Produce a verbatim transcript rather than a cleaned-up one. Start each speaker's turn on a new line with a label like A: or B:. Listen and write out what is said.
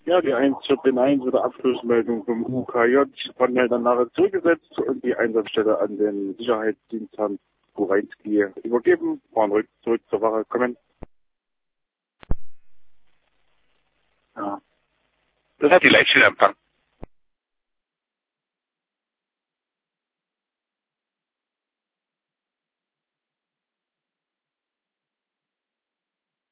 A: Ja, die eins vierzehn eins oder Abschlussmeldung vom U K J von der dann nachher zurückgesetzt und die Einsatzstelle an den Sicherheitsdienst Herrn Kureinski übergeben. Fahren rück, zurück zur Wache kommen.
B: Ja. Das hat die Leitstelle Empfang.